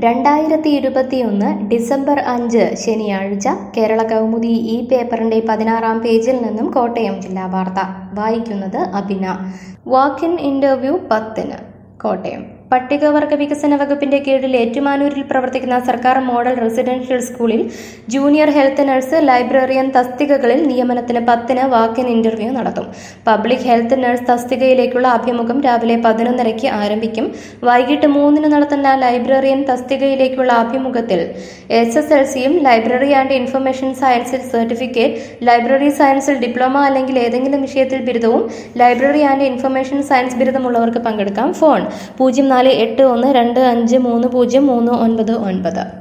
2021 December 5 ശനിയാഴ്ച കേരള കൗമുദി ഈ പേപ്പറിന്റെ 16-ാം പേജിൽ നിന്നും കോട്ടയം ജില്ലാ വാർത്ത വായിക്കുന്നത് അഭിന. വാക്ക് ഇൻ ഇന്റർവ്യൂ 10-ന് കോട്ടയം. പട്ടികവർഗ വികസന വകുപ്പിന്റെ കീഴിൽ ഏറ്റുമാനൂരിൽ പ്രവർത്തിക്കുന്ന സർക്കാർ മോഡൽ റെസിഡൻഷ്യൽ സ്കൂളിൽ ജൂനിയർ ഹെൽത്ത് നഴ്സ്, ലൈബ്രറിയൻ തസ്തികകളിൽ നിയമനത്തിന് 10-ന് വാക്ക് ഇൻ ഇന്റർവ്യൂ നടത്തും. പബ്ലിക് ഹെൽത്ത് നഴ്സ് തസ്തികയിലേക്കുള്ള അഭിമുഖം രാവിലെ 11:30 ആരംഭിക്കും. വൈകിട്ട് 3-ന് നടത്തുന്ന ലൈബ്രറിയൻ തസ്തികയിലേക്കുള്ള അഭിമുഖത്തിൽ SSLCയും ലൈബ്രറി ആൻഡ് ഇൻഫർമേഷൻ സയൻസിൽ സർട്ടിഫിക്കറ്റ്, ലൈബ്രറി സയൻസിൽ ഡിപ്ലോമ അല്ലെങ്കിൽ ഏതെങ്കിലും വിഷയത്തിൽ ബിരുദവും ലൈബ്രറി ആൻഡ് ഇൻഫർമേഷൻ സയൻസ് ബിരുദമുള്ളവർക്ക് പങ്കെടുക്കാം. ഫോൺ 0481253039.